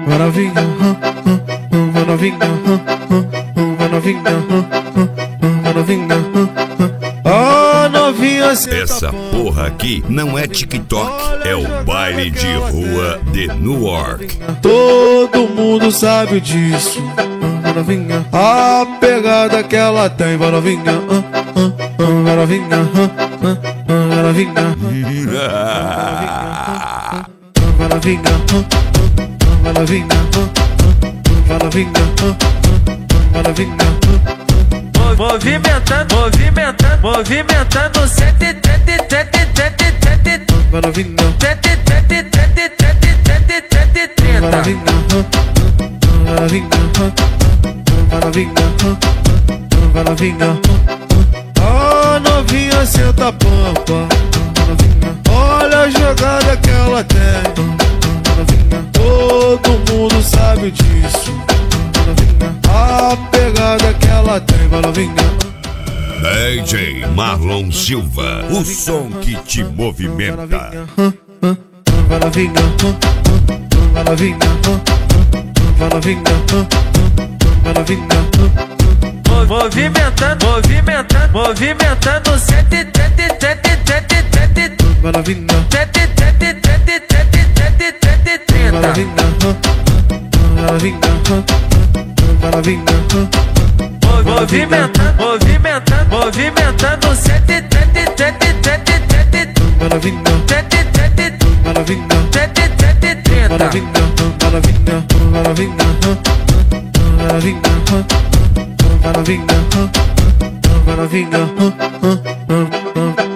vai novinha, vai novinha, vai novinha, vai novinha. Ó novinha, essa porra aqui não é TikTok, é o baile de rua de Newark. Todo mundo sabe disso, vai novinha. A pegada que ela tem, vai novinha, vai novinha, vai novinha. Vai novinha, vai novinha, vai novinha, vai novinha. Movimentando, movimentando, movimentando, sete, tete, tete, tete, tete, vai novinha, tete, tete, tete, tete, tete, tete, vai trinta. novinha, vai novinha, vai novinha, vai novinha. Ó novinha, senta a pampa, vai novinha. Olha a jogada que ela tem, vai novinha. Todo mundo sabe disso, vai novinha. A pegada que ela tem, vai novinha. DJ Marlon Silva, o som que te movimenta. Vai novinha, vai novinha, vai novinha, vai novinha. Movimentando, movimentando, movimentando, sete, tete, tete, tete, tete, Vai novinha, tete, tete, tete, tete, tete, tete, vai trinta. novinha, vai novinha, vai novinha. Movimentando, movimentando, movimentando, sete, tete, tete, tete, tete, Vai novinha, tete, tete, vai novinha, tete, tete, vai trinta. novinha, vai novinha, vai novinha, vai novinha, vai novinha, vai novinha.